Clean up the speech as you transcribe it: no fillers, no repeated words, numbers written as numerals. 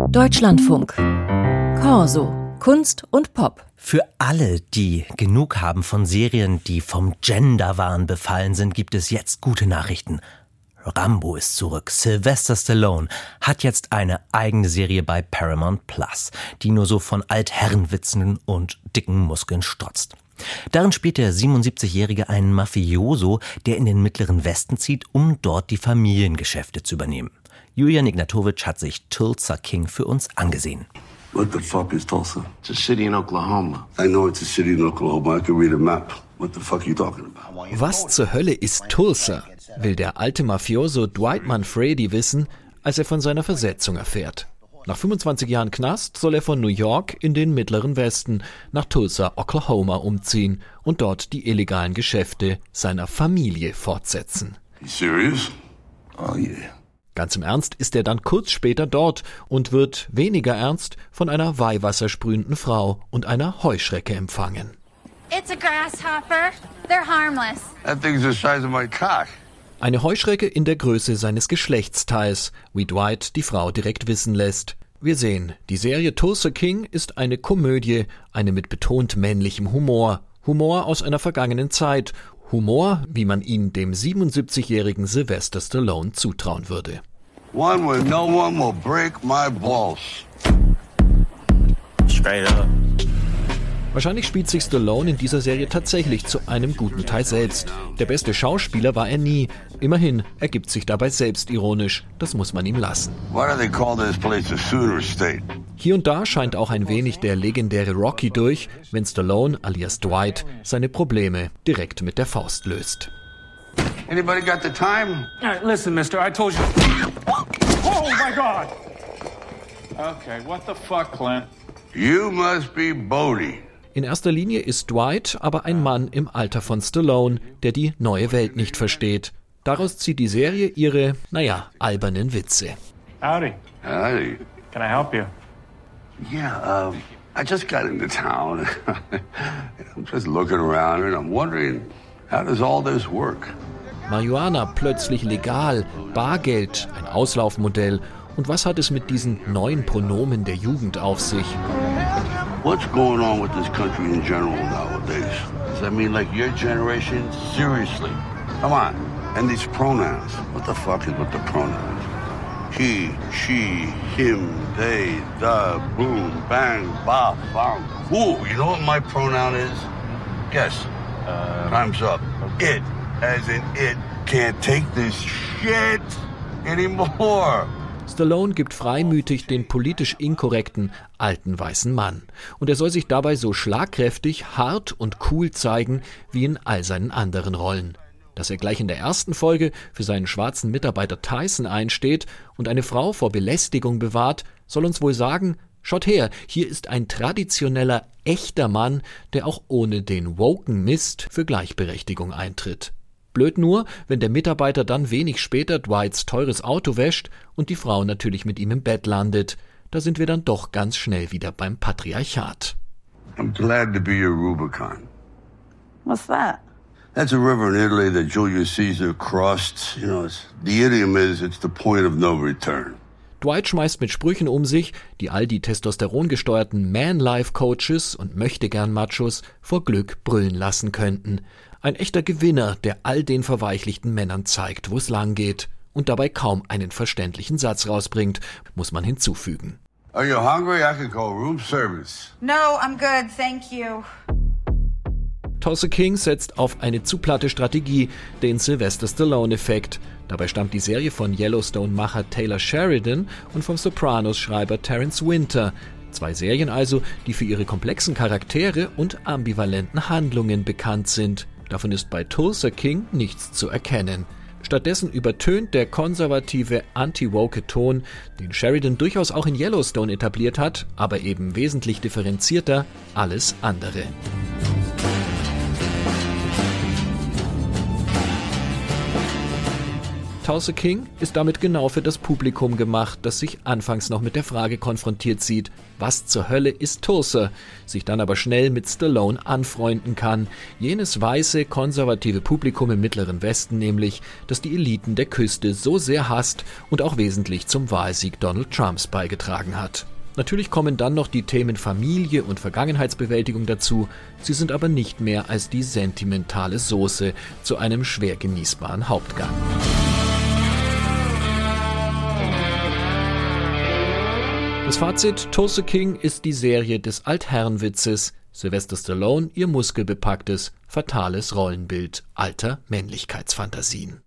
Deutschlandfunk. Corso. Kunst und Pop. Für alle, die genug haben von Serien, die vom Genderwahn befallen sind, gibt es jetzt gute Nachrichten. Rambo ist zurück. Sylvester Stallone hat jetzt eine eigene Serie bei Paramount Plus, die nur so von Altherrenwitzen und dicken Muskeln strotzt. Darin spielt der 77-Jährige einen Mafioso, der in den Mittleren Westen zieht, um dort die Familiengeschäfte zu übernehmen. Julian Ignatowicz hat sich Tulsa King für uns angesehen. What the fuck is Tulsa? It's a city in Oklahoma. I know it's a city in Oklahoma. I can read a map. What the fuck are you talking about? Was zur Hölle ist Tulsa? Will der alte Mafioso Dwight Manfredi wissen, als er von seiner Versetzung erfährt. Nach 25 Jahren Knast soll er von New York in den Mittleren Westen nach Tulsa, Oklahoma umziehen und dort die illegalen Geschäfte seiner Familie fortsetzen. You serious? Oh yeah. Ganz im Ernst ist er dann kurz später dort und wird weniger ernst von einer weihwassersprühenden Frau und einer Heuschrecke empfangen. It's a grasshopper. They're harmless. That thing's the size of my cock. Eine Heuschrecke in der Größe seines Geschlechtsteils, wie Dwight die Frau direkt wissen lässt. Wir sehen, die Serie Tulsa King ist eine Komödie, eine mit betont männlichem Humor. Humor aus einer vergangenen Zeit. Humor, wie man ihn dem 77-jährigen Sylvester Stallone zutrauen würde. One where no one will break my balls. Straight up. Wahrscheinlich spielt sich Stallone in dieser Serie tatsächlich zu einem guten Teil selbst. Der beste Schauspieler war er nie. Immerhin, er gibt sich dabei selbstironisch. Das muss man ihm lassen. Why do they call this place a Sooner State? Hier und da scheint auch ein wenig der legendäre Rocky durch, wenn Stallone alias Dwight seine Probleme direkt mit der Faust löst. Anybody got the time? Listen, mister, I told you. Oh, my God! Okay, what the fuck, Clint? You must be Bodie. In erster Linie ist Dwight aber ein Mann im Alter von Stallone, der die neue Welt nicht versteht. Daraus zieht die Serie ihre, albernen Witze. Howdy. Howdy. Can I help you? Yeah, I just got into town. I'm just looking around and I'm wondering, how does all this work? Marihuana plötzlich legal, Bargeld, ein Auslaufmodell. Und was hat es mit diesen neuen Pronomen der Jugend auf sich? What's going on with this country in general nowadays? Does that mean like your generation? Seriously? Come on. And these pronouns. What the fuck is with the pronouns? He, she, him, they, the, boom, bang, ba, bang. Ooh, you know what my pronoun is? Guess. Time's up. It, as in it, can't take this shit anymore. Stallone gibt freimütig den politisch inkorrekten alten weißen Mann. Und er soll sich dabei so schlagkräftig, hart und cool zeigen wie in all seinen anderen Rollen. Dass er gleich in der ersten Folge für seinen schwarzen Mitarbeiter Tyson einsteht und eine Frau vor Belästigung bewahrt, soll uns wohl sagen, schaut her, hier ist ein traditioneller, echter Mann, der auch ohne den woken Mist für Gleichberechtigung eintritt. Blöd nur, wenn der Mitarbeiter dann wenig später Dwights teures Auto wäscht und die Frau natürlich mit ihm im Bett landet. Da sind wir dann doch ganz schnell wieder beim Patriarchat. I'm glad to be your Rubicon. What's that? That's a river in Italy that Julius Caesar crossed. You know, the idiom is, it's the point of no return. Dwight schmeißt mit Sprüchen um sich, die all die testosterongesteuerten Man-Life-Coaches und Möchtegern-Machos vor Glück brüllen lassen könnten. Ein echter Gewinner, der all den verweichlichten Männern zeigt, wo es lang geht und dabei kaum einen verständlichen Satz rausbringt, muss man hinzufügen. Are you hungry? I can call room service. No, I'm good, thank you. Tulsa King setzt auf eine zu platte Strategie, den Sylvester Stallone-Effekt. Dabei stammt die Serie von Yellowstone-Macher Taylor Sheridan und vom Sopranos-Schreiber Terence Winter. 2 Serien also, die für ihre komplexen Charaktere und ambivalenten Handlungen bekannt sind. Davon ist bei Tulsa King nichts zu erkennen. Stattdessen übertönt der konservative, anti-woke Ton, den Sheridan durchaus auch in Yellowstone etabliert hat, aber eben wesentlich differenzierter, alles andere. Tulsa King ist damit genau für das Publikum gemacht, das sich anfangs noch mit der Frage konfrontiert sieht, was zur Hölle ist Tulsa, sich dann aber schnell mit Stallone anfreunden kann, jenes weiße, konservative Publikum im Mittleren Westen nämlich, das die Eliten der Küste so sehr hasst und auch wesentlich zum Wahlsieg Donald Trumps beigetragen hat. Natürlich kommen dann noch die Themen Familie und Vergangenheitsbewältigung dazu, sie sind aber nicht mehr als die sentimentale Soße zu einem schwer genießbaren Hauptgang. Das Fazit: Tulsa King ist die Serie des Altherrenwitzes, Sylvester Stallone ihr muskelbepacktes, fatales Rollenbild alter Männlichkeitsfantasien.